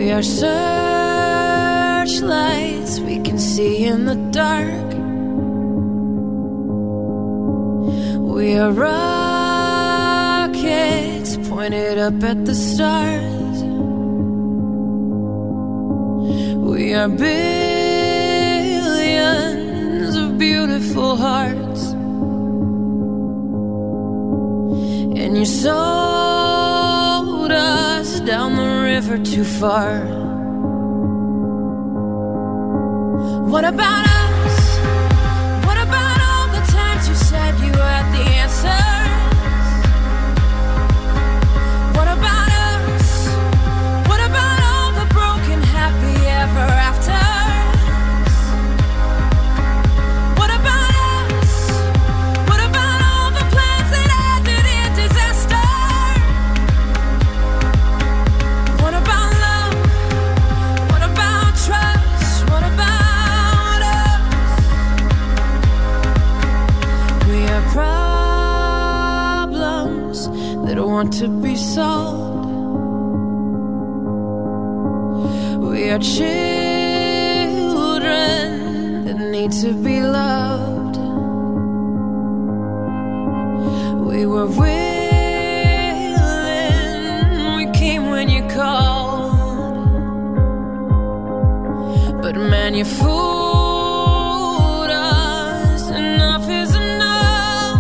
We are searchlights we can see in the dark. We are rockets pointed up at the stars. We are billions of beautiful hearts. And you sold us down the river too far. What about us? What about all the times you said you had the answers? What about us? What about all the broken happy ever afters? What about us? What about all the plans that ended in disaster? What about love? What about trust? What about us? We are problems that want to be solved. We are children that need to be loved. We were willing, we came when you called. But man, you fooled us. Enough is enough.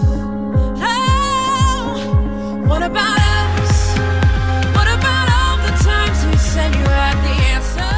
Oh, what about us? What about all the times you said you had the answer?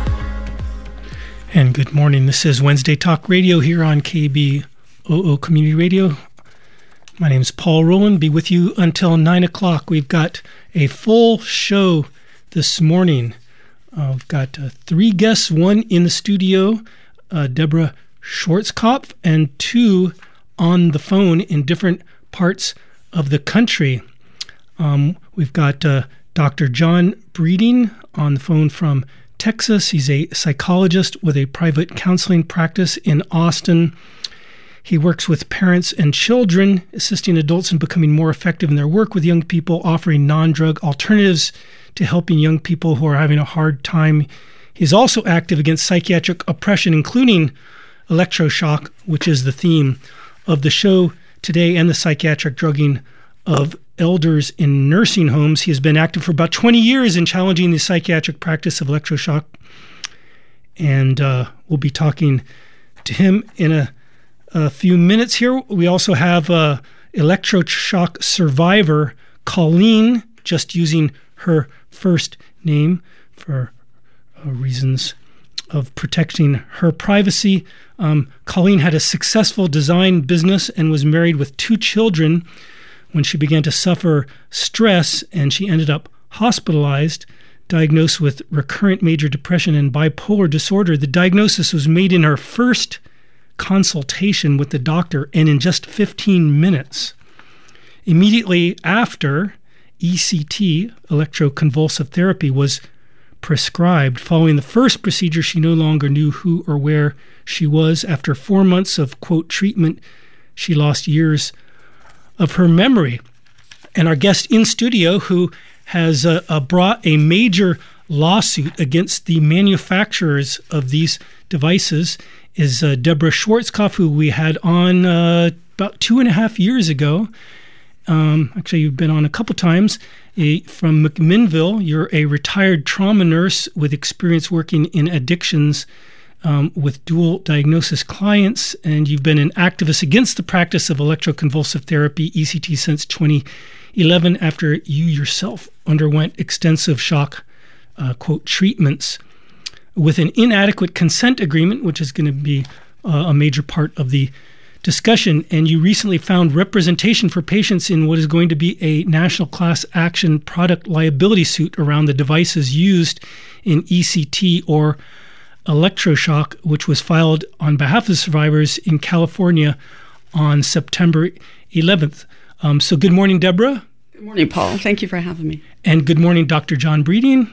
And good morning. This is Wednesday Talk Radio here on KBOO Community Radio. My name is Paul Rowland. Be with you until 9 o'clock. We've got a full show this morning. We've got 3 guests, 1 in the studio, Deborah Schwarzkopf, and 2 on the phone in different parts of the country. We've got Dr. John Breeding on the phone from Texas. He's a psychologist with a private counseling practice in Austin. He works with parents and children, assisting adults in becoming more effective in their work with young people, offering non-drug alternatives to helping young people who are having a hard time. He's also active against psychiatric oppression, including electroshock, which is the theme of the show today, and the psychiatric drugging of elders in nursing homes. He has been active for about 20 years in challenging the psychiatric practice of electroshock. And we'll be talking to him in a few minutes here. We also have electroshock survivor Colleen, just using her first name for reasons of protecting her privacy. Colleen had a successful design business and was married with 2 children when she began to suffer stress, and she ended up hospitalized, diagnosed with recurrent major depression and bipolar disorder. The diagnosis was made in her first consultation with the doctor, and in just 15 minutes. Immediately after, ECT, electroconvulsive therapy, was prescribed. Following the first procedure, she no longer knew who or where she was. After 4 months of, quote, treatment, she lost years of her memory. And our guest in studio, who has brought a major lawsuit against the manufacturers of these devices, is Deborah Schwarzkopf, who we had on about 2.5 years ago. Actually, you've been on a couple times. From McMinnville, you're a retired trauma nurse with experience working in addictions with dual diagnosis clients, and you've been an activist against the practice of electroconvulsive therapy, ECT, since 2011, after you yourself underwent extensive shock, quote, treatments with an inadequate consent agreement, which is going to be a major part of the discussion. And you recently found representation for patients in what is going to be a national class action product liability suit around the devices used in ECT or electroshock, which was filed on behalf of the survivors in California on September 11th. So good morning, Deborah. Good morning, Paul. Thank you for having me. And good morning, Dr. John Breeding.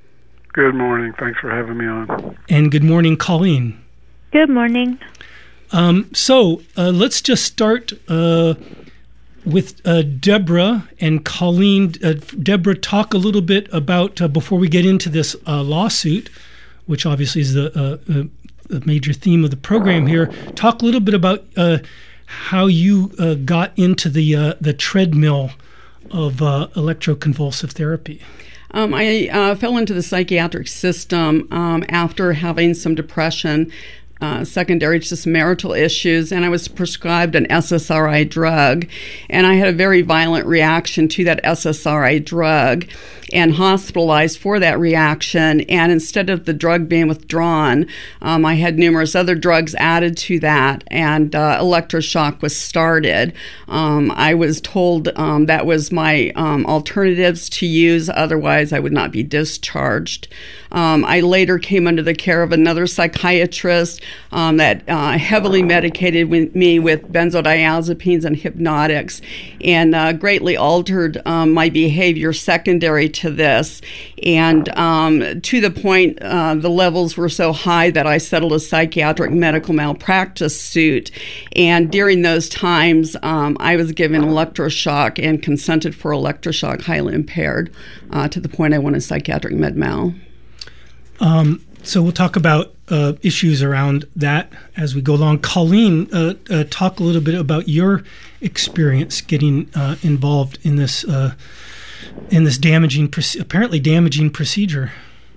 Good morning. Thanks for having me on. And good morning, Colleen. Good morning. So let's just start with Deborah and Colleen. Deborah, talk a little bit about, before we get into this lawsuit, which obviously is the major theme of the program here, talk a little bit about how you got into the treadmill of electroconvulsive therapy. I fell into the psychiatric system after having some depression, secondary to some marital issues, and I was prescribed an SSRI drug, and I had a very violent reaction to that SSRI drug and hospitalized for that reaction. And instead of the drug being withdrawn, I had numerous other drugs added to that, and electroshock was started. I was told that was my alternatives to use, otherwise I would not be discharged. I later came under the care of another psychiatrist that heavily medicated me with benzodiazepines and hypnotics, and greatly altered my behavior secondary to this. And to the point, the levels were so high that I settled a psychiatric medical malpractice suit. And during those times, I was given electroshock and consented for electroshock, highly impaired, to the point I won a psychiatric med mal. So we'll talk about issues around that as we go along. Colleen, talk a little bit about your experience getting involved in this apparently damaging procedure.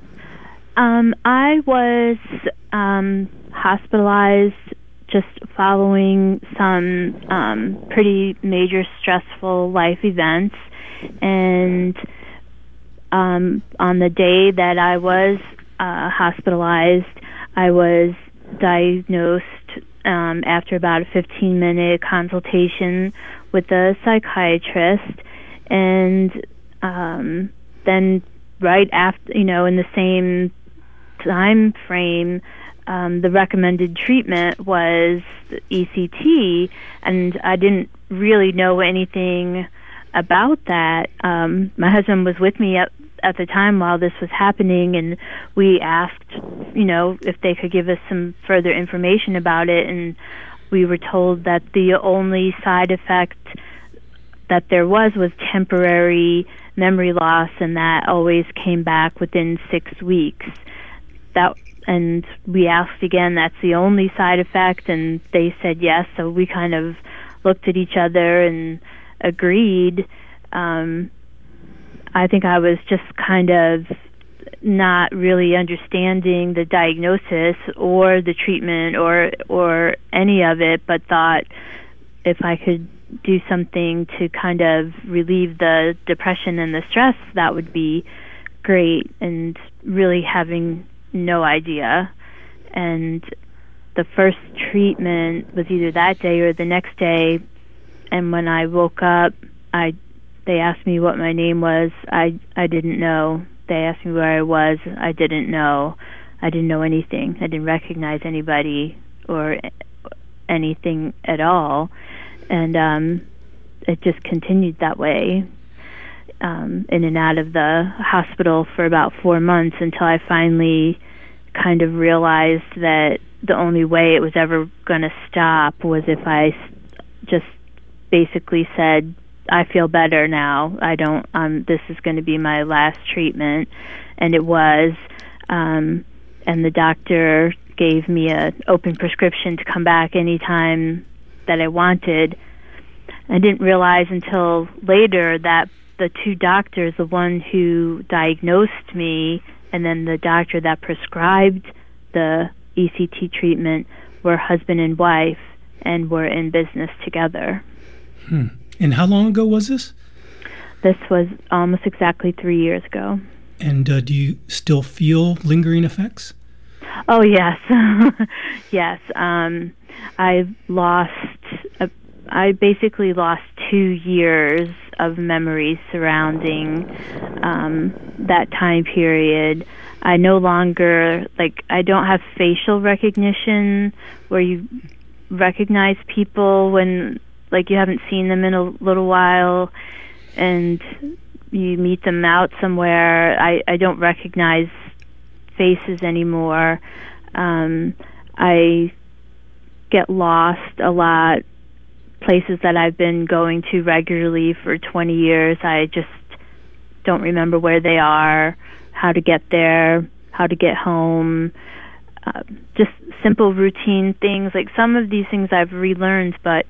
I was hospitalized just following some pretty major stressful life events, and on the day that I was hospitalized, I was diagnosed after about a 15-minute consultation with a psychiatrist, and then right after, in the same time frame, the recommended treatment was ECT, and I didn't really know anything about that. My husband was with me at the time while this was happening, and we asked, if they could give us some further information about it, and we were told that the only side effect that there was temporary memory loss, and that always came back within 6 weeks. And we asked again, that's the only side effect, and they said yes, so we kind of looked at each other and agreed. I think I was just kind of not really understanding the diagnosis or the treatment or any of it, but thought if I could do something to kind of relieve the depression and the stress, that would be great, and really having no idea. And the first treatment was either that day or the next day, and when I woke up, they asked me what my name was. I didn't know. They asked me where I was. I didn't know. I didn't know anything. I didn't recognize anybody or anything at all. And it just continued that way, in and out of the hospital for about 4 months, until I finally kind of realized that the only way it was ever going to stop was if I just basically said, I feel better now. This is going to be my last treatment. And it was. And the doctor gave me an open prescription to come back anytime that I wanted. I didn't realize until later that the two doctors, the one who diagnosed me and then the doctor that prescribed the ECT treatment, were husband and wife and were in business together. And how long ago was this? This was almost exactly 3 years ago. And do you still feel lingering effects? Oh, yes. Yes. I basically lost 2 years of memories surrounding that time period. I no longer, I don't have facial recognition where you recognize people when, you haven't seen them in a little while and you meet them out somewhere. I don't recognize faces anymore. I get lost a lot places that I've been going to regularly for 20 years. I just don't remember where they are, how to get there, how to get home, just simple routine things. Like some of these things I've relearned, but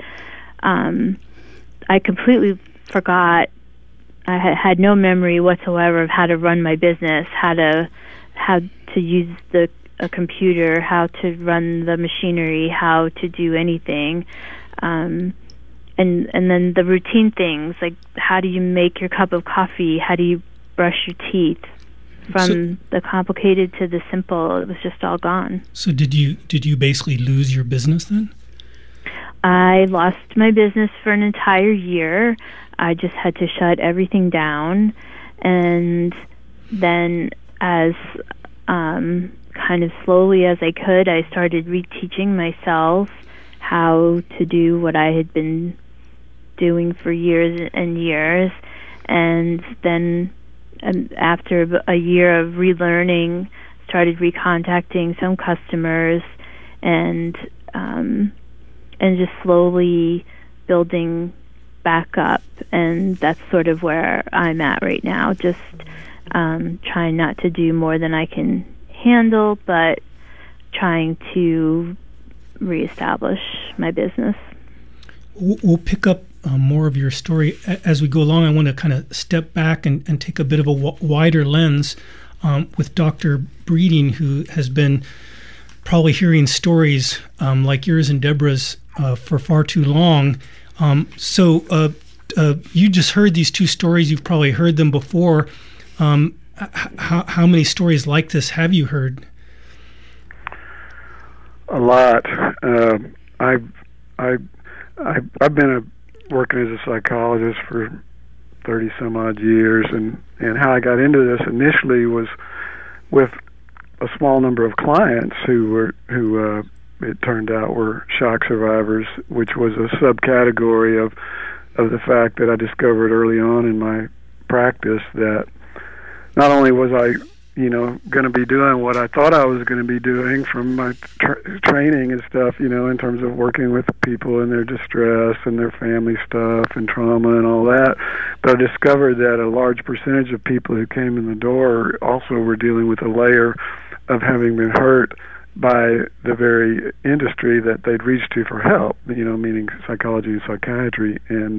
I completely forgot. I had no memory whatsoever of how to run my business, how to use a computer, how to run the machinery, how to do anything. And then the routine things, like how do you make your cup of coffee? How do you brush your teeth? From the complicated to the simple, it was just all gone. So did you basically lose your business then? I lost my business for an entire year. I just had to shut everything down. And then as kind of slowly as I could, I started reteaching myself how to do what I had been doing for years and years. And then after a year of relearning, started recontacting some customers and just slowly building back up. And that's sort of where I'm at right now, just trying not to do more than I can handle, but trying to reestablish my business. We'll pick up more of your story as we go along. I want to kind of step back and take a bit of a wider lens with Dr. Breeding, who has been probably hearing stories like yours and Deborah's for far too long. So you just heard these two stories. You've probably heard them before. How many stories like this have you heard? A lot. I've been working as a psychologist for 30 some odd years, and how I got into this initially was with a small number of clients who it turned out were shock survivors, which was a subcategory of the fact that I discovered early on in my practice that not only was I going to be doing what I thought I was going to be doing from my training and stuff, in terms of working with people and their distress and their family stuff and trauma and all that. But I discovered that a large percentage of people who came in the door also were dealing with a layer of having been hurt by the very industry that they'd reached to for help, meaning psychology and psychiatry. And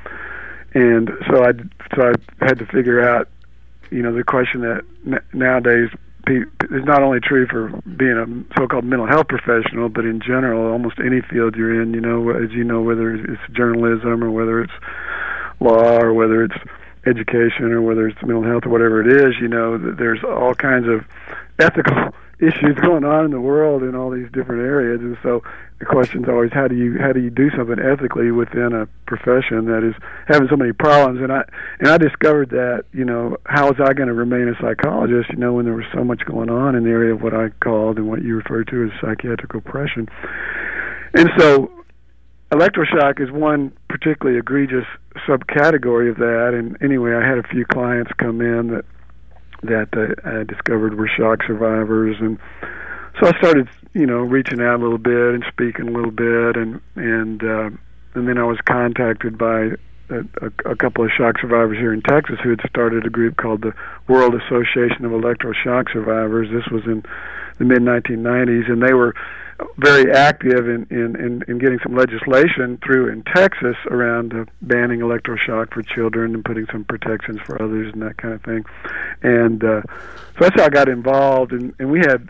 so I had to figure out, the question that nowadays is not only true for being a so-called mental health professional, but in general, almost any field you're in, as you know, whether it's journalism or whether it's law or whether it's education or whether it's mental health or whatever it is, that there's all kinds of ethical issues going on in the world in all these different areas. And so the question is always, how do you do something ethically within a profession that is having so many problems? And I discovered that, how was I going to remain a psychologist, when there was so much going on in the area of what I called and what you referred to as psychiatric oppression. And so electroshock is one particularly egregious subcategory of that. And anyway, I had a few clients come in that I discovered were shock survivors, and so I started, reaching out a little bit and speaking a little bit, and then I was contacted by a couple of shock survivors here in Texas who had started a group called the World Association of Electroshock Survivors. This was in the mid-1990s, and they were very active in getting some legislation through in Texas around banning electroshock for children and putting some protections for others and that kind of thing. And so that's how I got involved. And we had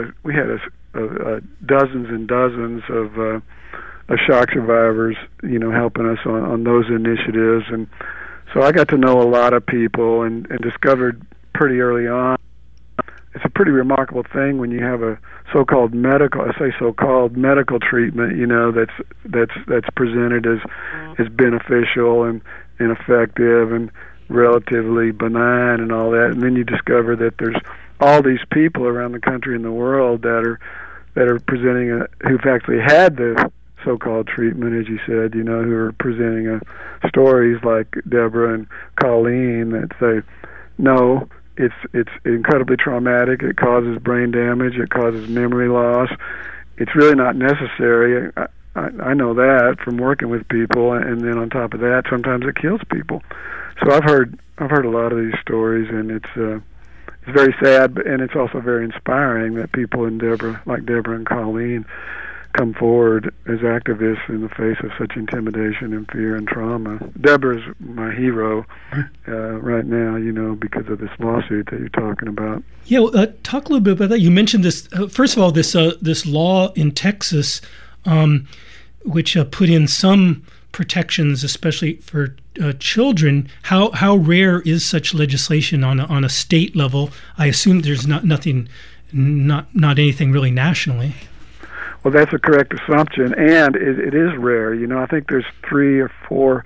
dozens and dozens of shock survivors, helping us on those initiatives. And so I got to know a lot of people and discovered pretty early on. It's a pretty remarkable thing when you have a so-called medical treatment, that's presented as beneficial and effective and relatively benign and all that, and then you discover that there's all these people around the country and the world that are presenting who've actually had the so-called treatment, as you said, who are presenting stories like Deborah and Colleen that say, no, it's incredibly traumatic. It causes brain damage. It causes memory loss. It's really not necessary. I know that from working with people, and then on top of that, sometimes it kills people. So I've heard a lot of these stories, and it's very sad, and it's also very inspiring that people like Deborah and Colleen come forward as activists in the face of such intimidation and fear and trauma. Deborah's my hero right now, because of this lawsuit that you're talking about. Yeah, talk a little bit about that. You mentioned this. First of all, this law in Texas, which put in some protections, especially for children. How rare is such legislation on a state level? I assume there's not anything really nationally. Well, that's a correct assumption, and it is rare. I think there's 3 or 4,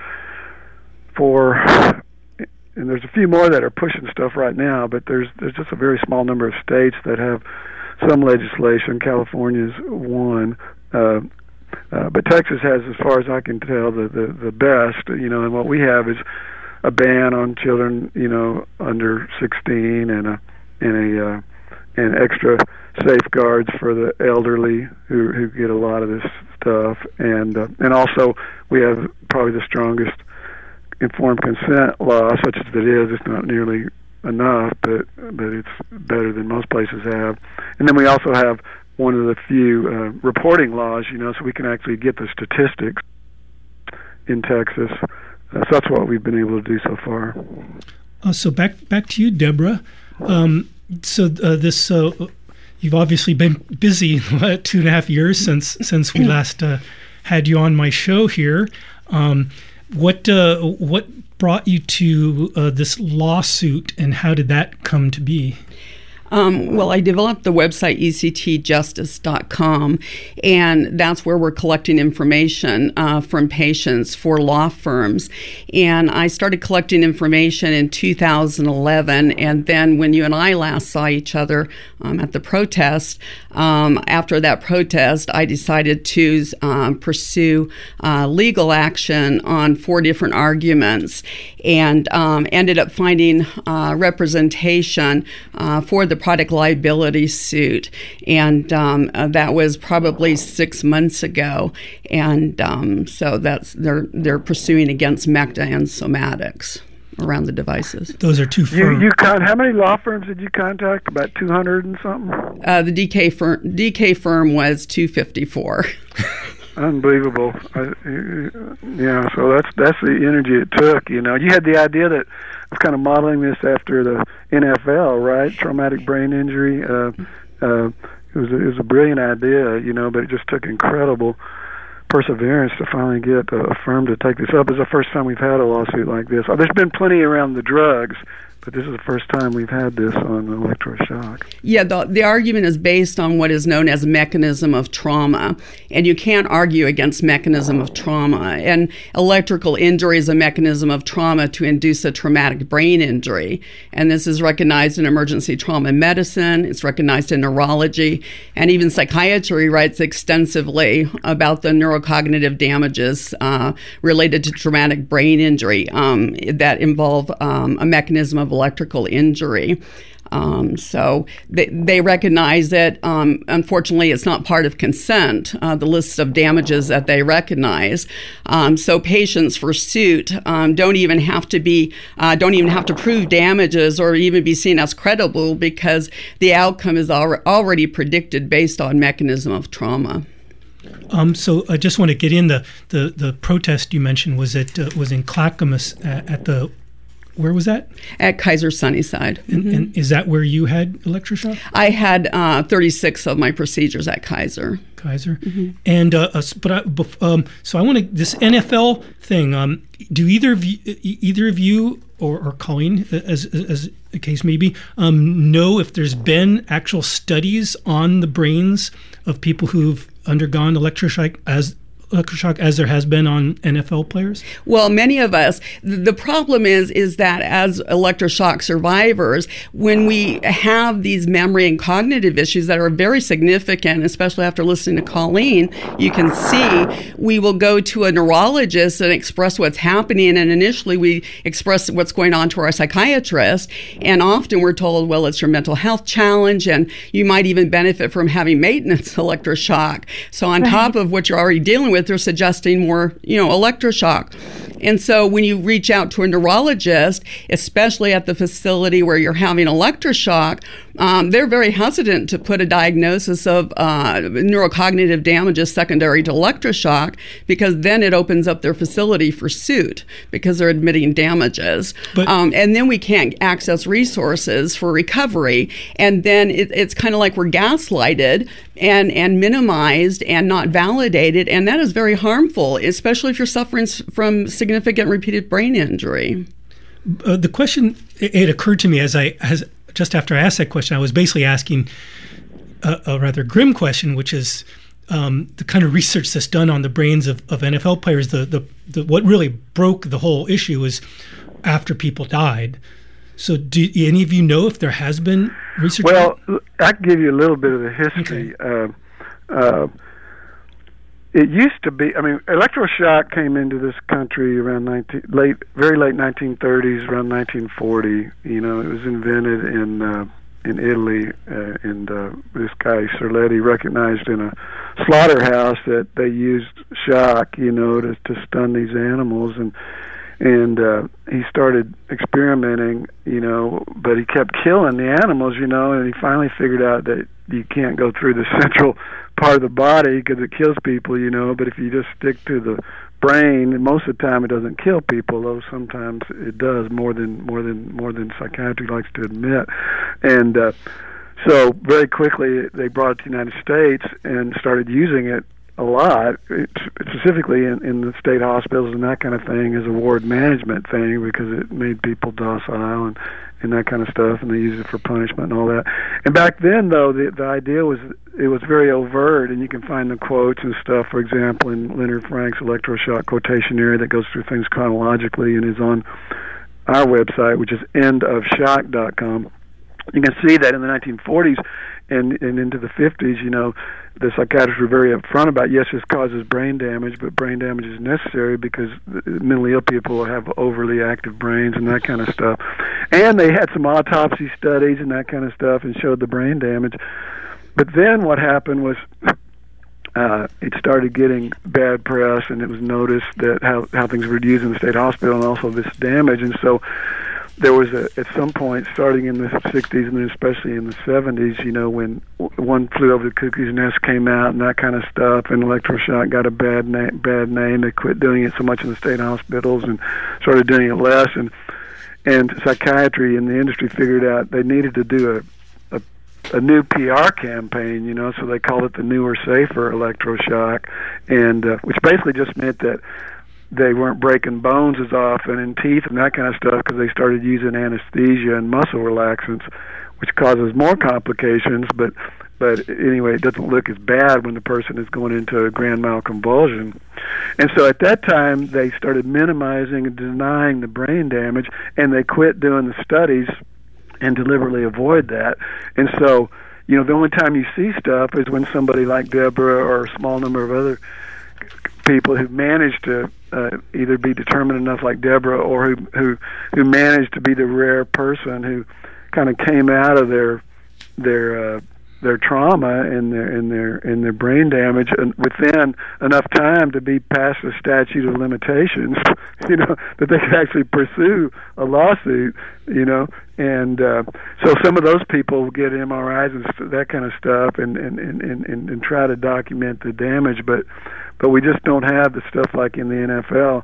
and there's a few more that are pushing stuff right now, but there's just a very small number of states that have some legislation. California's one, but Texas has, as far as I can tell, the best. And what we have is a ban on children, under 16, and extra safeguards for the elderly who get a lot of this stuff, and also we have probably the strongest informed consent law, such as it is. It's not nearly enough, but it's better than most places have. And then we also have one of the few reporting laws, so we can actually get the statistics in Texas. So that's what we've been able to do so far. So back to you, Deborah. You've obviously been busy 2.5 years since we last had you on my show here. What brought you to this lawsuit, and how did that come to be? Well, I developed the website ectjustice.com, and that's where we're collecting information from patients for law firms. And I started collecting information in 2011, and then when you and I last saw each other at the protest, after that protest, I decided to pursue legal action on 4 different arguments, and ended up finding representation for the product liability suit, and that was probably 6 months ago, and so they're pursuing against Mecta and Somatics around the devices. Those are 2 firms. How many law firms did you contact? About 200 and something? The DK firm was 254. Unbelievable. Yeah, so that's the energy it took. You had the idea that of kind of modeling this after the NFL, right? Traumatic brain injury. It was a brilliant idea, but it just took incredible perseverance to finally get a firm to take this up. It's the first time we've had a lawsuit like this. There's been plenty around the drugs, but this is the first time we've had this on electroshock. Yeah, the argument is based on what is known as mechanism of trauma, and you can't argue against mechanism of trauma. And electrical injury is a mechanism of trauma to induce a traumatic brain injury, and this is recognized in emergency trauma medicine. It's recognized in neurology, and even psychiatry writes extensively about the neurocognitive damages related to traumatic brain injury that involve a mechanism of electrical injury. So they recognize it. Unfortunately, it's not part of consent, the list of damages that they recognize. So patients for suit don't even have to prove damages or even be seen as credible, because the outcome is already predicted based on mechanism of trauma. So I just want to get in the protest you mentioned was in Clackamas at the. Where was that? At Kaiser Sunnyside. And is that where you had electroshock? I had 36 of my procedures at Kaiser. Mm-hmm. And so I want to this NFL thing. Do either of you or Colleen, as the case may be, know if there's been actual studies on the brains of people who've undergone electroshock as there has been on NFL players? Well, many of us. The problem is that as electroshock survivors, when we have these memory and cognitive issues that are very significant, especially after listening to Colleen, you can see we will go to a neurologist and express what's happening, and initially we express what's going on to our psychiatrist, and often we're told, well, it's your mental health challenge, and you might even benefit from having maintenance electroshock. So on top of what you're already dealing with, with, they're suggesting more, electroshock. And so when you reach out to a neurologist, especially at the facility where you're having electroshock, they're very hesitant to put a diagnosis of neurocognitive damages secondary to electroshock, because then it opens up their facility for suit because they're admitting damages. And then we can't access resources for recovery. And then it's kind of like we're gaslighted and minimized and not validated. And that is very harmful, especially if you're suffering from significant repeated brain injury. The question, it occurred to me just after I asked that question, I was basically asking a rather grim question, which is the kind of research that's done on the brains of NFL players. The what really broke the whole issue is after people died. So do any of you know if there has been research? Well, I can give you a little bit of the history. Okay. It used to be, electroshock came into this country around very late 1930s, around 1940. It was invented in Italy, and this guy Serletti recognized in a slaughterhouse that they used shock, to stun these animals, and he started experimenting, but he kept killing the animals, and he finally figured out that you can't go through the central part of the body because it kills people, but if you just stick to the brain, most of the time it doesn't kill people, though sometimes it does, more than psychiatry likes to admit. And so very quickly they brought it to the United States and started using it a lot, specifically in the state hospitals and that kind of thing, as a ward management thing, because it made people docile and that kind of stuff, and they used it for punishment and all that. And back then, though, the idea was it was very overt, and you can find the quotes and stuff, for example, in Leonard Frank's electroshock quotationary that goes through things chronologically and is on our website, which is endofshock.com. You can see that in the 1940s and into the 50s, the psychiatrists were very upfront about, yes, this causes brain damage, but brain damage is necessary because mentally ill people have overly active brains and that kind of stuff. And they had some autopsy studies and that kind of stuff and showed the brain damage. But then what happened was it started getting bad press, and it was noticed that how things were used in the state hospital and also this damage. And so there was at some point, starting in the 60s and then especially in the 70s, when One Flew Over the Cuckoo's Nest came out and that kind of stuff, and electroshock got a bad name. They quit doing it so much in the state hospitals and started doing it less. And psychiatry and the industry figured out they needed to do a new PR campaign, so they called it the Newer, Safer Electroshock, and which basically just meant that they weren't breaking bones as often and teeth and that kind of stuff because they started using anesthesia and muscle relaxants, which causes more complications. But anyway, it doesn't look as bad when the person is going into a grand mal convulsion. And so at that time, they started minimizing and denying the brain damage, and they quit doing the studies and deliberately avoid that. And so, the only time you see stuff is when somebody like Deborah or a small number of other people who managed to either be determined enough like Deborah or who managed to be the rare person who kind of came out of their trauma and their brain damage and within enough time to be past the statute of limitations, that they could actually pursue a lawsuit, and so some of those people get MRIs and that kind of stuff and try to document the damage, but we just don't have the stuff like in the NFL.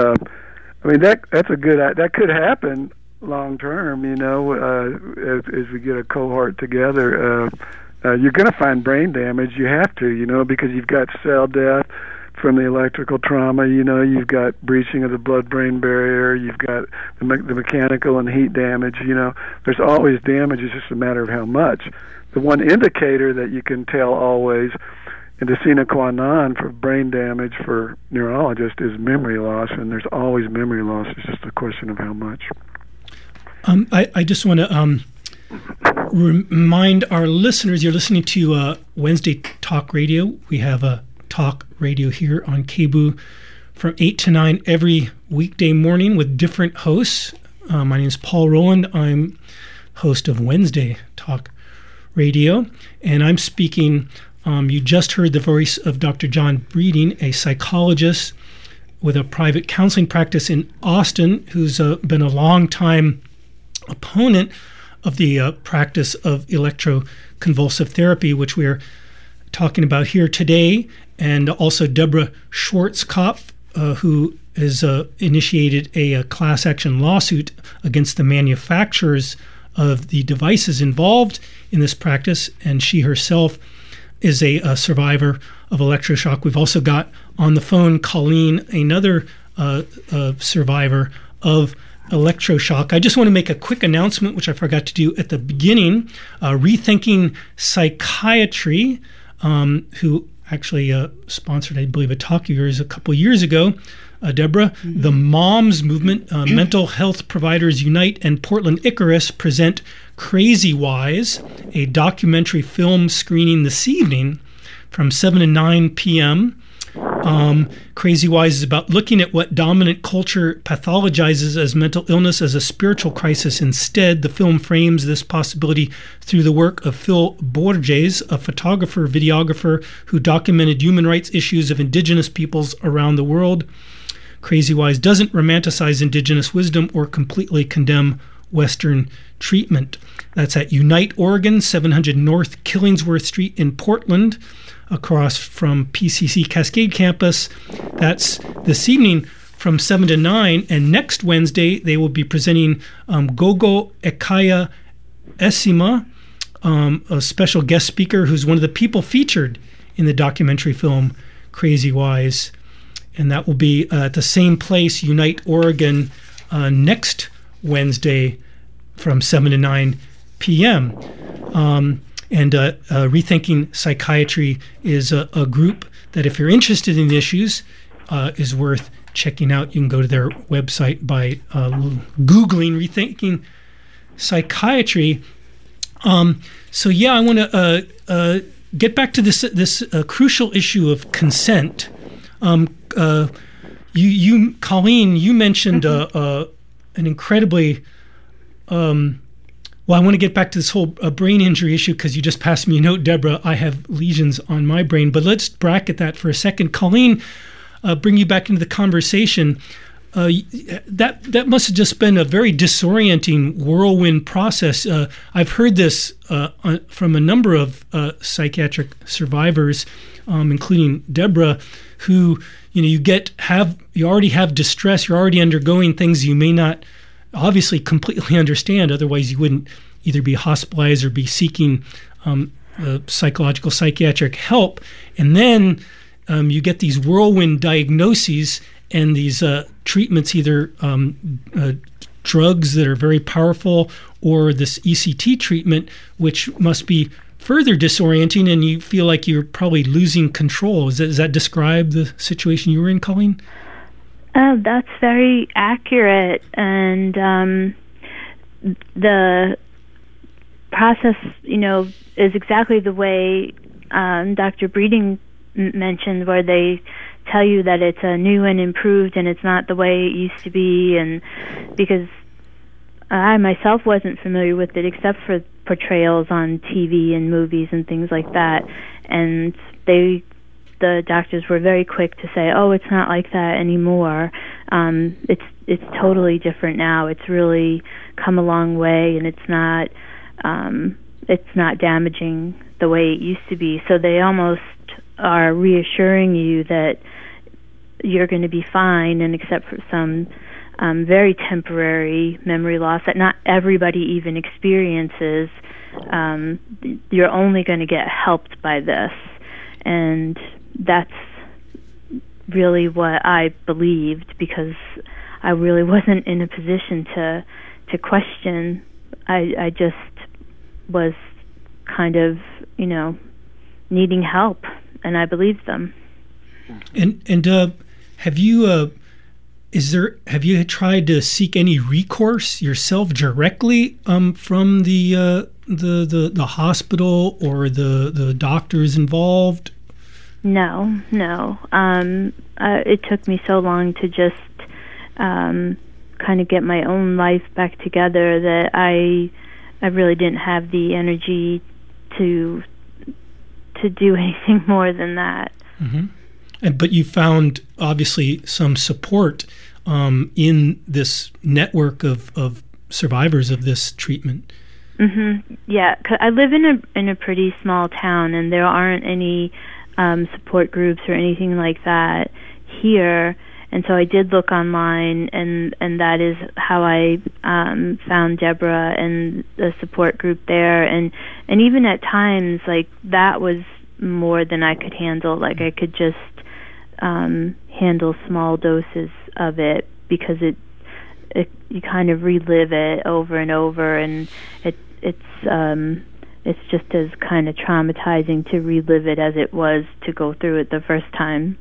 That could happen long term, as we get a cohort together. You're going to find brain damage. You have to, because you've got cell death from the electrical trauma. You've got breaching of the blood-brain barrier. You've got the mechanical and heat damage. There's always damage. It's just a matter of how much. The one indicator that you can tell always, and the sine qua non for brain damage for neurologists, is memory loss, and there's always memory loss. It's just a question of how much. I just want to remind our listeners, you're listening to Wednesday Talk Radio. We have a talk radio here on KBOO from 8 to 9 every weekday morning with different hosts. My name is Paul Rowland. I'm host of Wednesday Talk Radio, and I'm speaking You just heard the voice of Dr. John Breeding, a psychologist with a private counseling practice in Austin, who's been a long-time opponent of the practice of electroconvulsive therapy, which we're talking about here today, and also Deborah Schwarzkopf, who has initiated a class action lawsuit against the manufacturers of the devices involved in this practice, and she herself is a survivor of electroshock. We've also got on the phone Colleen, another survivor of electroshock. I just want to make a quick announcement, which I forgot to do at the beginning. Rethinking Psychiatry, who actually sponsored, I believe, a talk of yours a couple years ago, Deborah. Mm-hmm. The Moms Movement, Mental Health Providers Unite, and Portland Icarus present Crazy Wise, a documentary film screening this evening from 7 to 9 p.m. Crazy Wise is about looking at what dominant culture pathologizes as mental illness as a spiritual crisis. Instead, the film frames this possibility through the work of Phil Borges, a photographer, videographer who documented human rights issues of indigenous peoples around the world. Crazy Wise doesn't romanticize indigenous wisdom or completely condemn Western treatment. That's at Unite, Oregon, 700 North Killingsworth Street in Portland, across from PCC Cascade Campus. That's this evening from 7 to 9. And next Wednesday, they will be presenting Gogo Ekaya Esima, a special guest speaker who's one of the people featured in the documentary film Crazy Wise. And that will be at the same place, Unite, Oregon, next Wednesday from 7 to 9 p.m. And Rethinking Psychiatry is a group that, if you're interested in the issues, is worth checking out. You can go to their website by Googling Rethinking Psychiatry. So yeah, I want to get back to this crucial issue of consent. You Colleen, you mentioned an incredibly well, I want to get back to this whole brain injury issue because you just passed me a note, Deborah. I have lesions on my brain, but let's bracket that for a second. Colleen, bring you back into the conversation. That must have just been a very disorienting whirlwind process. I've heard this from a number of psychiatric survivors, including Deborah, who you already have distress. You're already undergoing things you may not obviously completely understand. Otherwise, you wouldn't either be hospitalized or be seeking psychological psychiatric help. And then you get these whirlwind diagnoses and these treatments, either drugs that are very powerful or this ECT treatment, which must be further disorienting, and you feel like you're probably losing control. Does that describe the situation you were in, Colleen? That's very accurate, and the process, is exactly the way Dr. Breeding mentioned, where they tell you that it's new and improved, and it's not the way it used to be. And because I myself wasn't familiar with it, except for portrayals on TV and movies and things like that, and the doctors were very quick to say, "Oh, it's not like that anymore. It's totally different now. It's really come a long way, and it's not damaging the way it used to be." So they almost are reassuring you that you're going to be fine, and except for some very temporary memory loss that not everybody even experiences, you're only going to get helped by this. And that's really what I believed, because I really wasn't in a position to question. I just was kind of, needing help, and I believed them. And have you tried to seek any recourse yourself directly from the hospital or the doctors involved? No. It took me so long to just kind of get my own life back together that I really didn't have the energy to to do anything more than that. But you found, obviously, some support in this network of survivors of this treatment. Yeah, 'cause I live in a pretty small town, and there aren't any support groups or anything like that here. And so I did look online, and that is how I found Deborah and the support group there. And even at times, like, that was more than I could handle. Like, I could just handle small doses of it, because you kind of relive it over and over, and it's just as kind of traumatizing to relive it as it was to go through it the first time.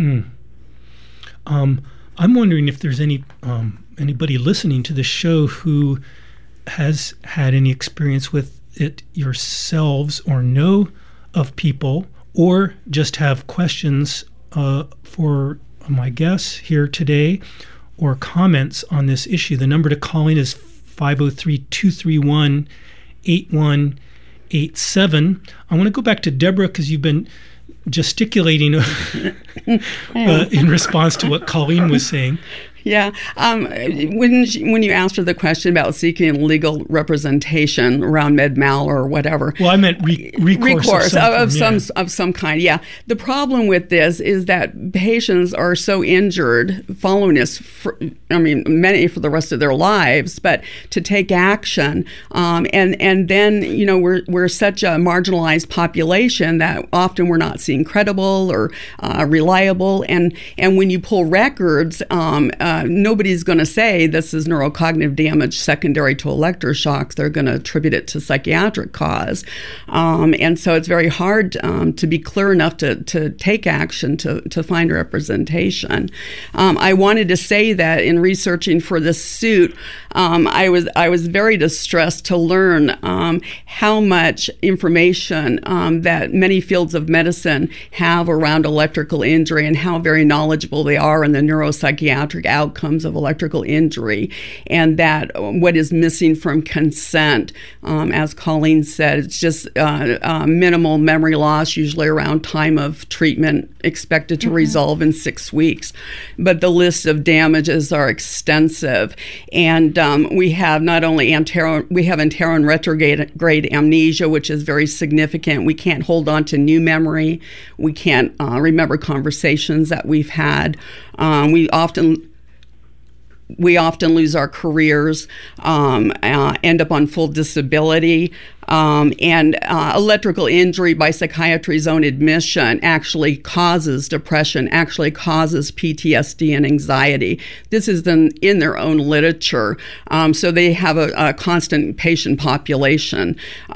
I'm wondering if there's anybody listening to the show who has had any experience with it yourselves, or know of people, or just have questions for my guests here today, or comments on this issue. The number to call in is 503-231-8187. I want to go back to Deborah, because you've been gesticulating in response to what Colleen was saying. Yeah. When you asked her the question about seeking legal representation around med-mal or whatever. Well, I meant recourse of some kind. Yeah. The problem with this is that patients are so injured following this, many for the rest of their lives, but to take action. And then, we're such a marginalized population that often we're not seen credible or reliable. And when you pull records, nobody's going to say this is neurocognitive damage secondary to electroshocks. They're going to attribute it to psychiatric cause. And so it's very hard to be clear enough to take action to find representation. I wanted to say that in researching for this suit, I was very distressed to learn how much information that many fields of medicine have around electrical injury, and how very knowledgeable they are in the neuropsychiatric outcomes of electrical injury, and that what is missing from consent, as Colleen said, it's just minimal memory loss, usually around time of treatment, expected to resolve in 6 weeks. But the list of damages are extensive, and we have not only antero and retrograde amnesia, which is very significant. We can't hold on to new memory. We can't remember conversations that we've had. We often lose our careers, end up on full disability. And electrical injury, by psychiatry's own admission, actually causes depression, actually causes PTSD and anxiety. This is in their own literature. So they have a constant patient population,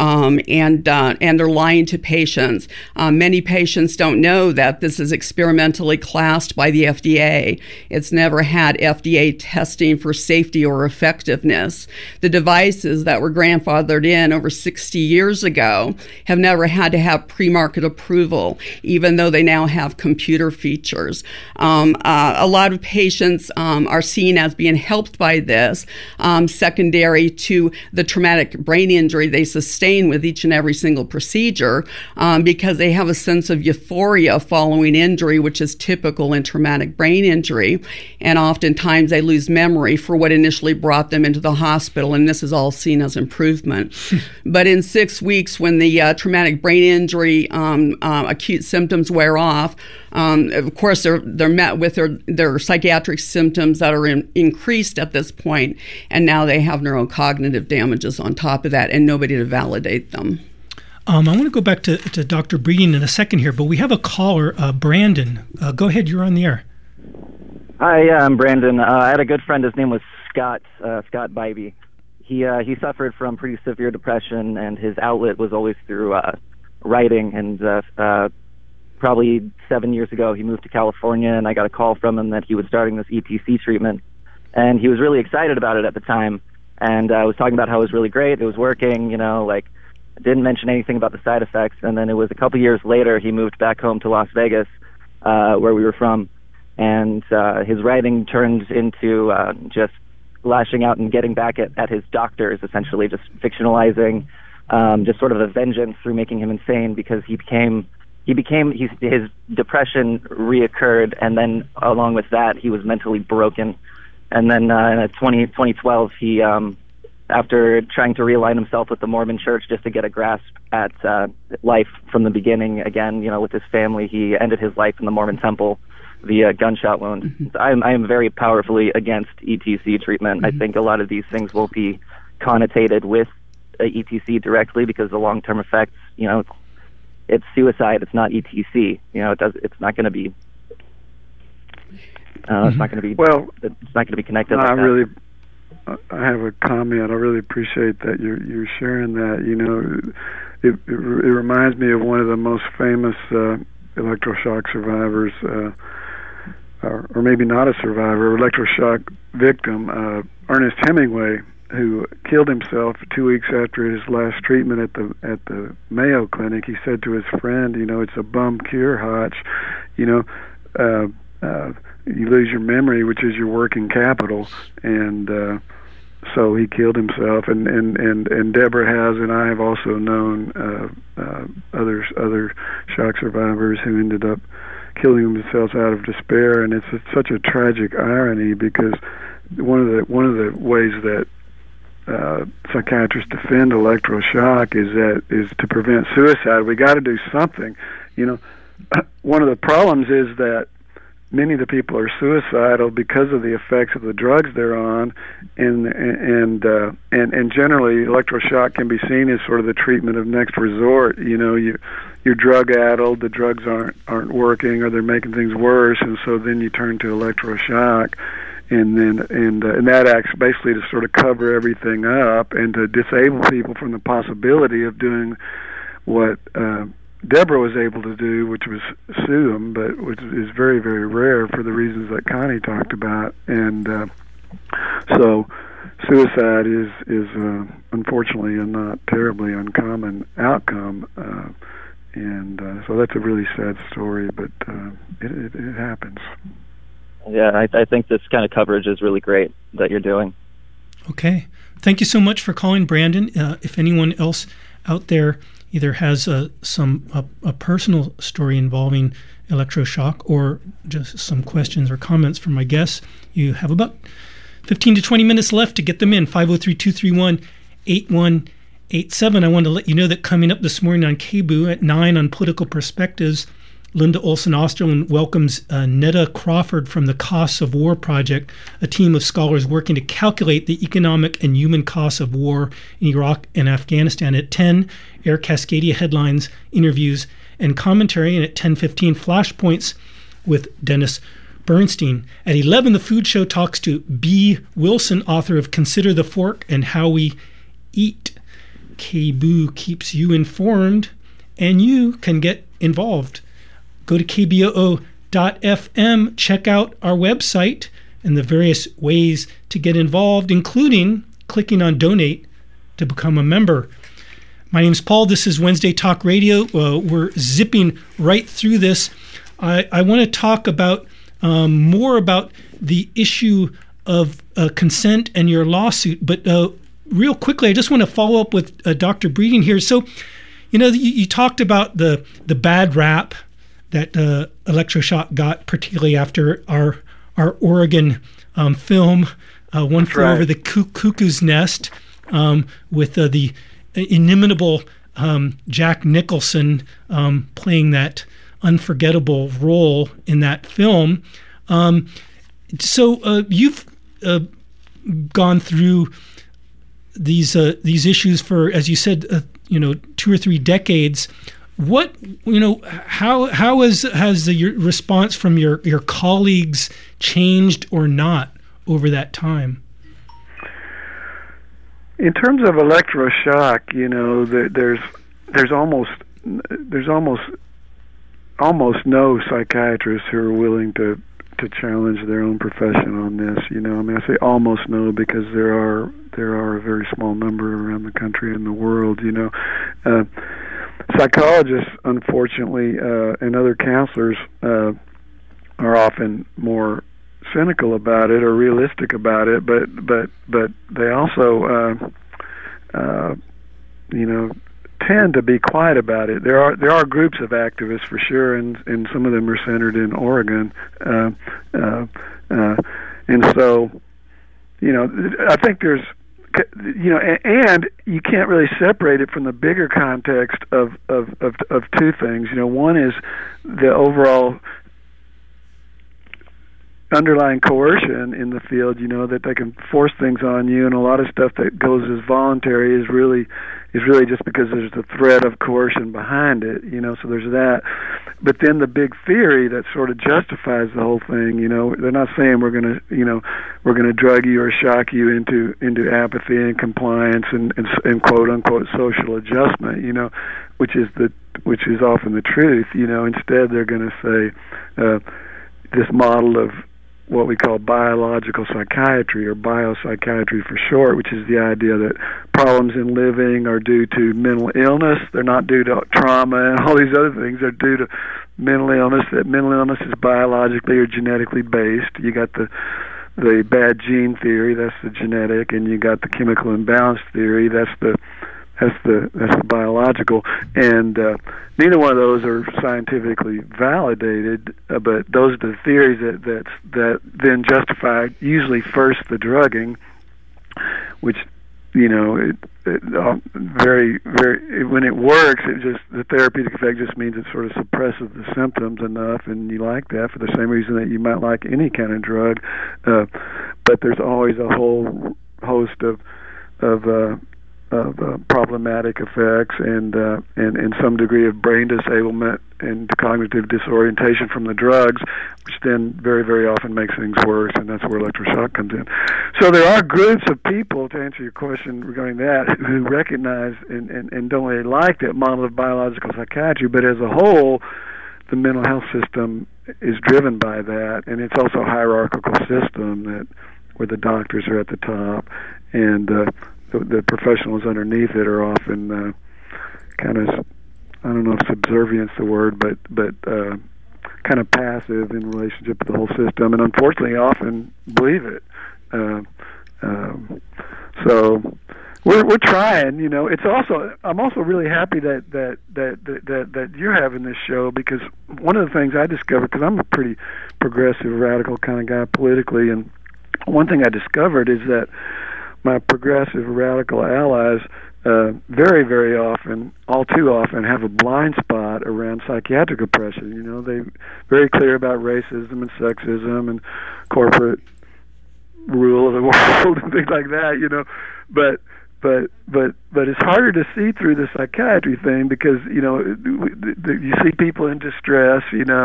and they're lying to patients. Many patients don't know that this is experimentally classed by the FDA. It's never had FDA testing for safety or effectiveness. The devices that were grandfathered in over 60 years ago have never had to have pre-market approval, even though they now have computer features. A lot of patients are seen as being helped by this, secondary to the traumatic brain injury they sustain with each and every single procedure, because they have a sense of euphoria following injury, which is typical in traumatic brain injury. And oftentimes they lose memory for what initially brought them into the hospital, and this is all seen as improvement. But in 6 weeks, when the traumatic brain injury acute symptoms wear off, of course they're met with their psychiatric symptoms that are increased at this point, and now they have neurocognitive damages on top of that, and nobody to validate them. I want to go back to Dr. Breeding in a second here, but we have a caller, Brandon. Go ahead, you're on the air. Hi, I'm Brandon. I had a good friend. His name was Scott Bybee. He suffered from pretty severe depression, and his outlet was always through writing. And probably 7 years ago, he moved to California, and I got a call from him that he was starting this ETC treatment. And he was really excited about it at the time. And I was talking about how it was really great. It was working, didn't mention anything about the side effects. And then it was a couple years later, he moved back home to Las Vegas, where we were from. And his writing turned into just lashing out and getting back at his doctors, essentially just fictionalizing just sort of a vengeance through making him insane, because he became his depression reoccurred, and then along with that, he was mentally broken. And then in 2012, he, after trying to realign himself with the Mormon Church just to get a grasp at life from the beginning again, with his family, he ended his life in the Mormon temple via gunshot wound. Mm-hmm. I am very powerfully against ETC treatment. Mm-hmm. I think a lot of these things will be connotated with ETC directly because the long-term effects, it's suicide. It's not ETC. It's not going to be. It's not going to be. Well, it's not going to be connected. I have a comment. I really appreciate that you're sharing that. It reminds me of one of the most famous electroshock survivors, or maybe not a survivor, electroshock victim, Ernest Hemingway, who killed himself 2 weeks after his last treatment at the Mayo Clinic. He said to his friend, it's a bum cure, Hotch. You lose your memory, which is your working capital, and so he killed himself. And Deborah has, and I have also known other shock survivors who ended up killing themselves out of despair. And it's such a tragic irony because one of the ways that psychiatrists defend electroshock is to prevent suicide. We got to do something. One of the problems is that many of the people are suicidal because of the effects of the drugs they're on, and generally electroshock can be seen as sort of the treatment of next resort. You're drug addled, the drugs aren't working, or they're making things worse, and so then you turn to electroshock. And that acts basically to sort of cover everything up and to disable people from the possibility of doing what Deborah was able to do, which was sue them, but which is very, very rare for the reasons that Connie talked about. And so suicide is unfortunately a not terribly uncommon outcome. And so that's a really sad story, but it happens. Yeah, I think this kind of coverage is really great that you're doing. Okay. Thank you so much for calling, Brandon. If anyone else out there either has a personal story involving electroshock or just some questions or comments from my guests, you have about 15 to 20 minutes left to get them in. 503-231-8187. I want to let you know that coming up this morning on KBOO at 9 on Political Perspectives, Linda Olson-Osterlund welcomes Netta Crawford from the Costs of War Project, a team of scholars working to calculate the economic and human costs of war in Iraq and Afghanistan. At 10, Air Cascadia headlines, interviews, and commentary. And at 10:15, Flashpoints with Dennis Bernstein. At 11, The Food Show talks to B. Wilson, author of Consider the Fork and How We Eat. KBOO keeps you informed, and you can get involved. Go to kboo.fm, check out our website and the various ways to get involved, including clicking on Donate to become a member. My name's Paul. This is Wednesday Talk Radio. We're zipping right through this. I want to talk about more about the issue of consent and your lawsuit. But real quickly, I just want to follow up with Dr. Breeding here. So, you talked about the bad rap that electroshock got, particularly after our Oregon film, One Flew Over the Cuckoo's Nest, with the inimitable Jack Nicholson playing that unforgettable role in that film. So you've gone through these issues for, as you said, 2 or 3 decades. What how has your response from your colleagues changed or not over that time? In terms of electroshock, there's almost no psychiatrists who are willing to challenge their own profession on this. I say almost no because there are a very small number around the country and the world. Psychologists, unfortunately, and other counselors are often more cynical about it or realistic about it, but they also tend to be quiet about it. There are groups of activists for sure, and some of them are centered in Oregon, and so, I think there's, and you can't really separate it from the bigger context of two things. One is the overall underlying coercion in the field, that they can force things on you, and a lot of stuff that goes as voluntary is really just because there's the threat of coercion behind it, so there's that. But then the big theory that sort of justifies the whole thing, they're not saying we're going to drug you or shock you into apathy and compliance and quote unquote social adjustment, which is often the truth. Instead they're going to say this model of what we call biological psychiatry, or biopsychiatry for short, which is the idea that problems in living are due to mental illness. They're not due to trauma and all these other things. They're due to mental illness, that mental illness is biologically or genetically based. You got the bad gene theory, that's the genetic, and you got the chemical imbalance theory, that's the biological, and neither one of those are scientifically validated. But those are the theories that then justify usually first the drugging, which very when it works, the therapeutic effect just means it sort of suppresses the symptoms enough, and you like that for the same reason that you might like any kind of drug. But there's always a whole host of problematic effects and some degree of brain disablement and cognitive disorientation from the drugs, which then very, very often makes things worse, and that's where electroshock comes in. So there are groups of people, to answer your question regarding that, who recognize and don't really like that model of biological psychiatry, but as a whole, the mental health system is driven by that, and it's also a hierarchical system where the doctors are at the top, and the professionals underneath it are often kind of, I don't know if subservient's the word, but kind of passive in relationship to the whole system, and unfortunately often believe it. So we're trying. It's also, I'm also really happy that you're having this show, because one of the things I discovered, because I'm a pretty progressive, radical kind of guy politically, and one thing I discovered is that my progressive radical allies very, very often, all too often, have a blind spot around psychiatric oppression. They're very clear about racism and sexism and corporate rule of the world and things like that, but it's harder to see through the psychiatry thing, because you see people in distress,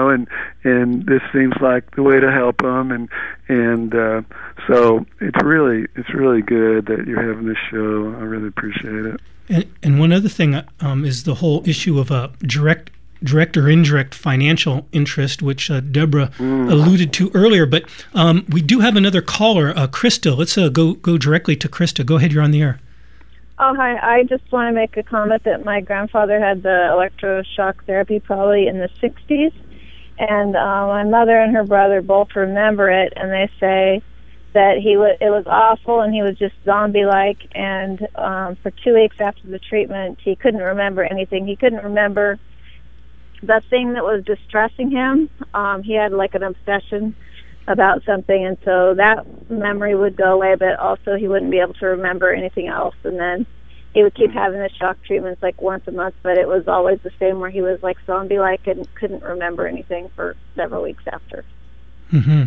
and this seems like the way to help them, and so it's really good that you're having this show. I really appreciate it. And one other thing is the whole issue of direct or indirect financial interest, which Deborah alluded to earlier. But we do have another caller, Krista. Let's go directly to Krista. Go ahead. You're on the air. Oh, hi. I just want to make a comment that my grandfather had the electroshock therapy probably in the 60s, and my mother and her brother both remember it, and they say that it was awful, and he was just zombie-like, and for 2 weeks after the treatment, he couldn't remember anything. He couldn't remember the thing that was distressing him. He had like an obsession about something, and so that memory would go away, but also he wouldn't be able to remember anything else. And then he would keep having the shock treatments like once a month, but it was always the same, where he was like zombie-like and couldn't remember anything for several weeks after. Mm-hmm.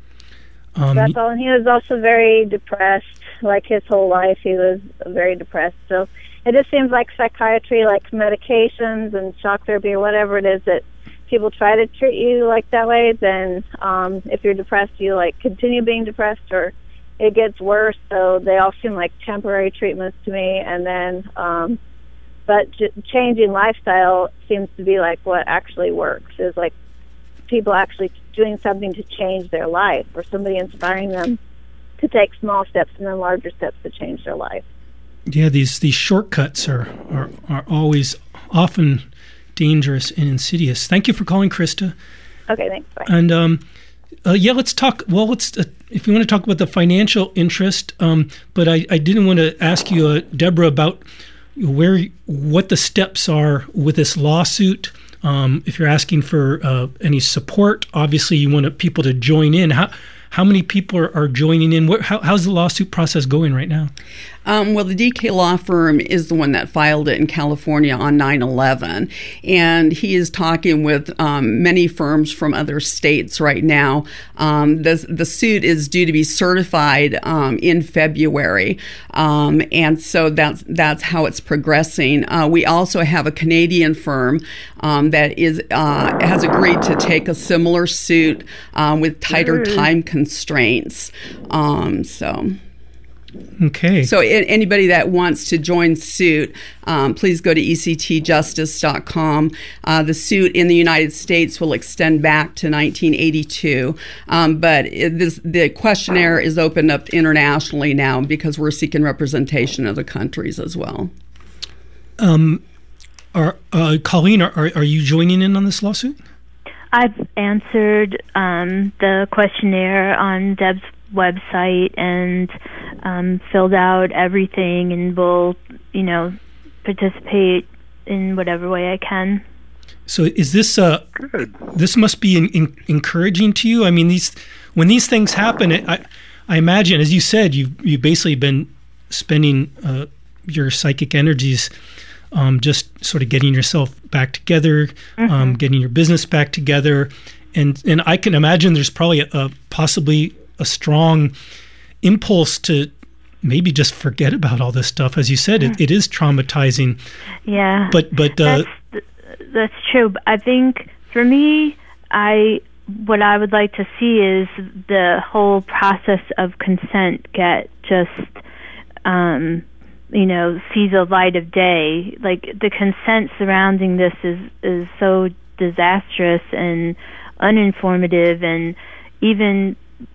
That's all. And he was also very depressed. Like his whole life, he was very depressed. So it just seems like psychiatry, like medications and shock therapy or whatever it is, that people try to treat you like that way, then if you're depressed, you like continue being depressed, or it gets worse. So they all seem like temporary treatments to me. And then, but changing lifestyle seems to be like what actually works, is like people actually doing something to change their life, or somebody inspiring them to take small steps and then larger steps to change their life. Yeah, these shortcuts are always often dangerous and insidious. Thank you for calling, Krista. Okay, thanks. Bye. And let's talk. Well, let's if you want to talk about the financial interest. But I didn't want to ask you, Deborah, about what the steps are with this lawsuit. If you're asking for any support, obviously you want people to join in. How many people are joining in? How's the lawsuit process going right now? Well, the DK Law Firm is the one that filed it in California on 9/11, and he is talking with many firms from other states right now. The suit is due to be certified in February, and so that's how it's progressing. We also have a Canadian firm that has agreed to take a similar suit with tighter time constraints. Okay. So anybody that wants to join suit, please go to ectjustice.com. The suit in the United States will extend back to 1982, but the questionnaire is opened up internationally now because we're seeking representation of the countries as well. Colleen, are you joining in on this lawsuit? I've answered the questionnaire on Deb's website and filled out everything, and will, participate in whatever way I can. So is this Good. This must be encouraging to you? I mean, when these things happen, I imagine, as you said, you've basically been spending your psychic energies just sort of getting yourself back together, getting your business back together, and I can imagine there's probably possibly a strong impulse to maybe just forget about all this stuff. As you said, it is traumatizing. Yeah. But that's true. I think for me, what I would like to see is the whole process of consent get just see the light of day. Like, the consent surrounding this is so disastrous and uninformative, and even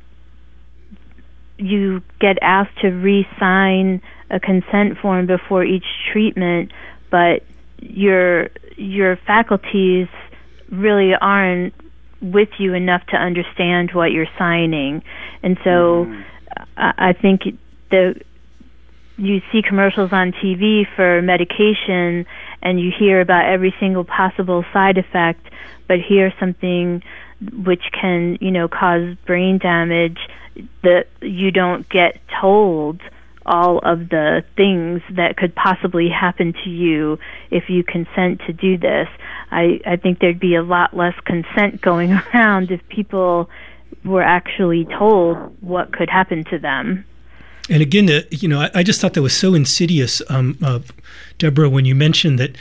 you get asked to re-sign a consent form before each treatment, but your faculties really aren't with you enough to understand what you're signing. And so I think you see commercials on TV for medication, and you hear about every single possible side effect, but here's something which can, cause brain damage, that you don't get told all of the things that could possibly happen to you if you consent to do this. I think there'd be a lot less consent going around if people were actually told what could happen to them. And again, I just thought that was so insidious, Deborah, when you mentioned that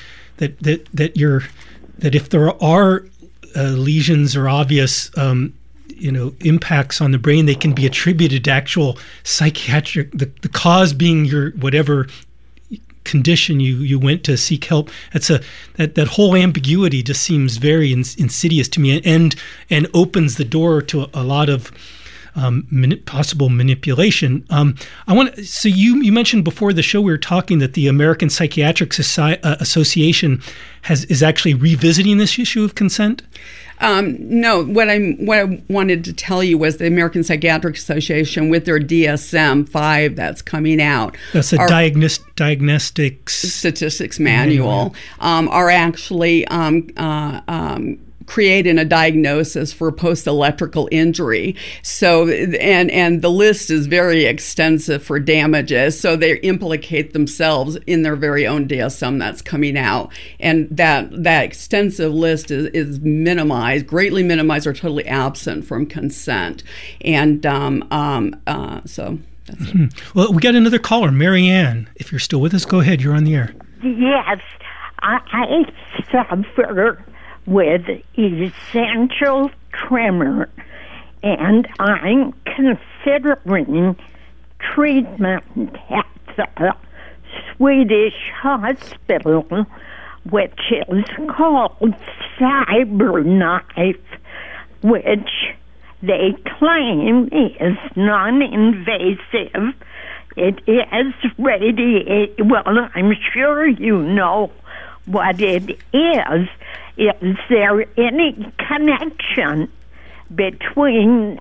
if there are lesions or obvious impacts on the brain, they can be attributed to actual psychiatric, the cause being your whatever condition you went to seek help. That whole ambiguity just seems very insidious to me, and opens the door to a lot of possible manipulation. So you mentioned before the show, we were talking that the American Psychiatric Association is actually revisiting this issue of consent. No, what I wanted to tell you was the American Psychiatric Association, with their DSM-5 that's coming out. That's a diagnostic statistics manual. Are actually creating a diagnosis for post-electrical injury. So, and the list is very extensive for damages. So they implicate themselves in their very own DSM that's coming out. And that extensive list is minimized, greatly minimized, or totally absent from consent. And so that's it. Well, we got another caller, Mary Ann. If you're still with us, go ahead. You're on the air. Yes, I suffer with essential tremor, and I'm considering treatment at the Swedish hospital, which is called CyberKnife, which they claim is non-invasive. It is well, I'm sure you know what it is. Is there any connection between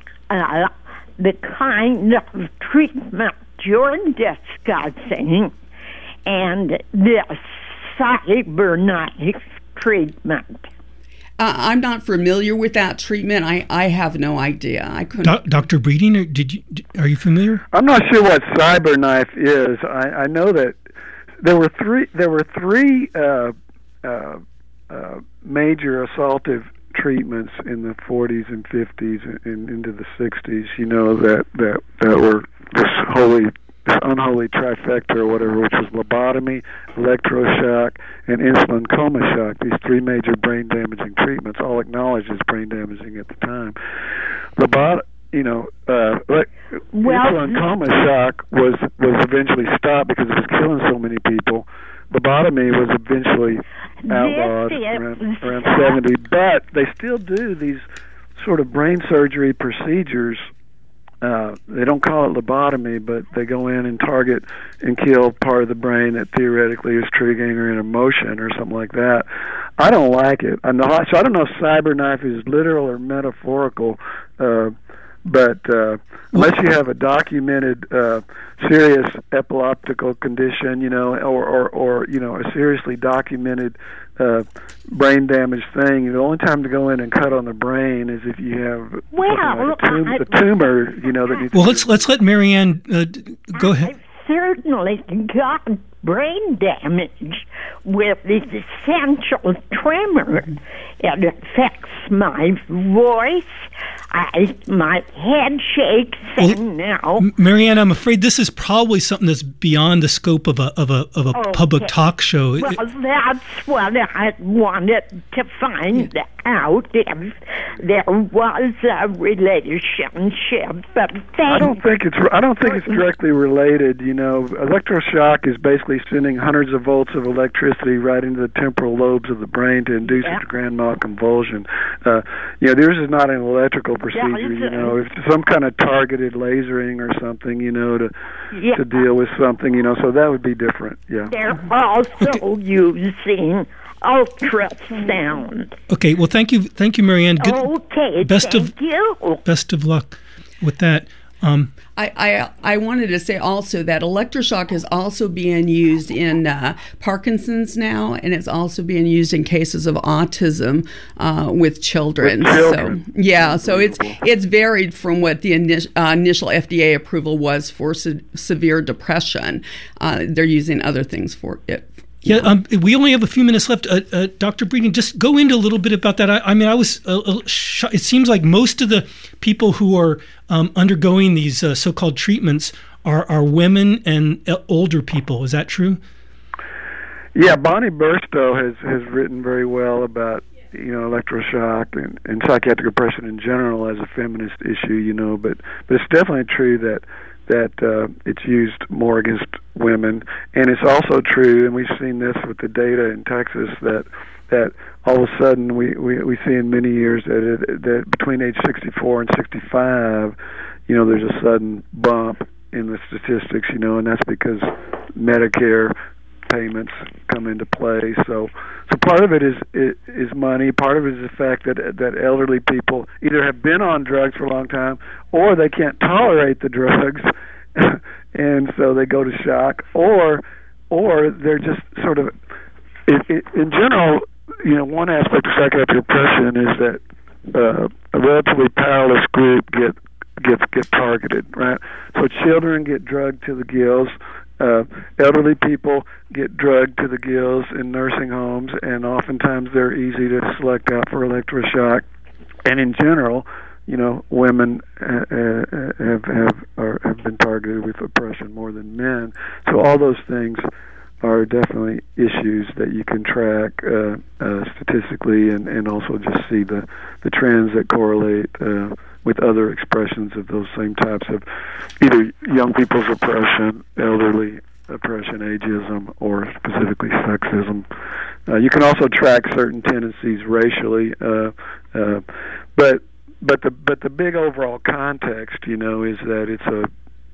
the kind of treatment you're discussing and the CyberKnife treatment? I'm not familiar with that treatment. I have no idea. I couldn't. Dr. Breeding, are you familiar? I'm not sure what CyberKnife is. I know that there were three major assaultive treatments in the 40s and 50s and into the 60s. You know, that were this unholy trifecta or whatever, which was lobotomy, electroshock, and insulin coma shock. These three major brain damaging treatments, all acknowledged as brain damaging at the time. Insulin coma shock was eventually stopped because it was killing so many people. Lobotomy was eventually outlawed around 70, but they still do these sort of brain surgery procedures. They don't call it lobotomy, but they go in and target and kill part of the brain that theoretically is triggering an emotion or something like that. I don't like it. So I don't know if CyberKnife is literal or metaphorical, but unless you have a documented serious epileptical condition, you know, or you know, a seriously documented brain damage thing, the only time to go in and cut on the brain is if you have a tumor, you know, that needs. Well, let's let Marianne go ahead. I've certainly got brain damage with essential tremor. It affects my voice. My head shakes, and now. Marianne, I'm afraid this is probably something that's beyond the scope of a public talk show. Well, that's what I wanted to find out, if there was a relationship. But I don't think it's directly related. You know, electroshock is basically sending hundreds of volts of electricity right into the temporal lobes of the brain to induce a grand mal convulsion. You know, this is not an electrical procedure. You know, it's some kind of targeted lasering or something. You know, to deal with something. You know, so that would be different. Yeah. They're also using ultrasound. Okay. Well, thank you, Marianne. Okay. Best of luck with that. I wanted to say also that electroshock is also being used in Parkinson's now, and it's also being used in cases of autism with children. So it's varied from what the initial FDA approval was for severe depression. They're using other things for it. Yeah, we only have a few minutes left. Dr. Breeding, just go into a little bit about that. I mean, I was shocked. It seems like most of the people who are undergoing these so-called treatments are women and older people. Is that true? Yeah, Bonnie Burstow has written very well about, you know, electroshock and psychiatric depression in general as a feminist issue, you know, but it's definitely true that it's used more against women, and it's also true, and we've seen this with the data in Texas, that all of a sudden we see in many years that between age 64 and 65, you know, there's a sudden bump in the statistics, you know, and that's because Medicare payments come into play. So part of it is money. Part of it is the fact that elderly people either have been on drugs for a long time, or they can't tolerate the drugs, and so they go to shock, or they're just sort of in general. You know, one aspect of psychiatric depression is that a relatively powerless group gets targeted, right? So children get drugged to the gills. Elderly people get drugged to the gills in nursing homes, and oftentimes they're easy to select out for electroshock. And in general, you know, women have been targeted with oppression more than men. So all those things are definitely issues that you can track statistically, and also just see the trends that correlate with other expressions of those same types of either young people's oppression, elderly oppression, ageism, or specifically sexism. You can also track certain tendencies racially, but the big overall context, you know, is that it's a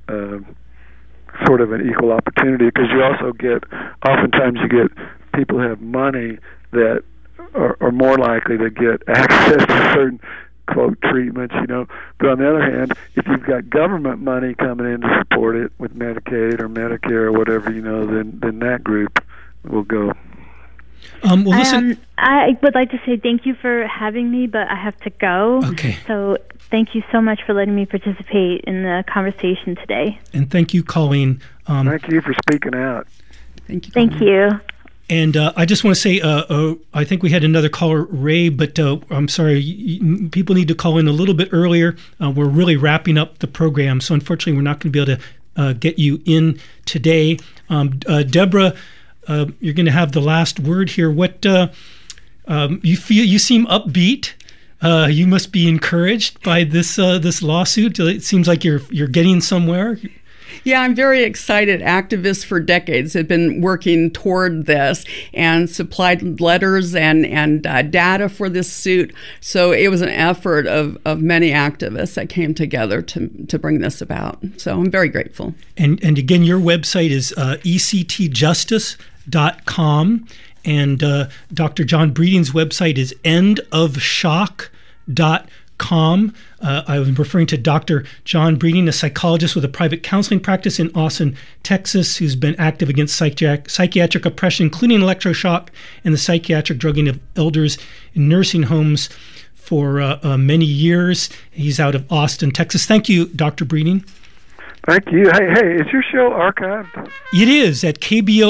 sort of an equal opportunity, because you also oftentimes you get people who have money that are more likely to get access to certain quote treatments, But on the other hand, if you've got government money coming in to support it with Medicaid or Medicare or whatever, then that group will go. Well, listen. I would like to say thank you for having me, but I have to go. Okay. So thank you so much for letting me participate in the conversation today. And thank you, Colleen. Thank you for speaking out. Thank you. Thank you. And I just want to say, I think we had another caller, Ray, but I'm sorry, people need to call in a little bit earlier. We're really wrapping up the program, so unfortunately we're not going to be able to get you in today. Deborah, you're going to have the last word here. What you feel? You seem upbeat. You must be encouraged by this lawsuit. It seems like you're getting somewhere. Yeah, I'm very excited. Activists for decades have been working toward this and supplied letters and data for this suit. So it was an effort of many activists that came together to bring this about. So I'm very grateful. And again, your website is ectjustice.com, and Dr. John Breeding's website is endofshock.com. I was referring to Dr. John Breeding, a psychologist with a private counseling practice in Austin, Texas, who's been active against psychiatric oppression, including electroshock and the psychiatric drugging of elders in nursing homes for many years. He's out of Austin, Texas. Thank you, Dr. Breeding. Thank you. Hey, is your show archived? It is at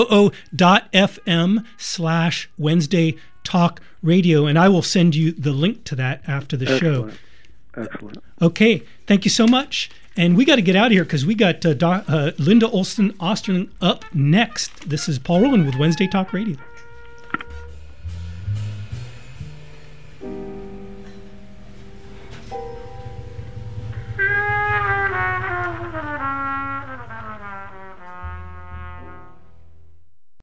kboo.fm/Wednesday Talk Radio, and I will send you the link to that after the show. Excellent. Okay, thank you so much. And we got to get out of here because we got Linda Olson Osterling up next. This is Paul Rowland with Wednesday Talk Radio.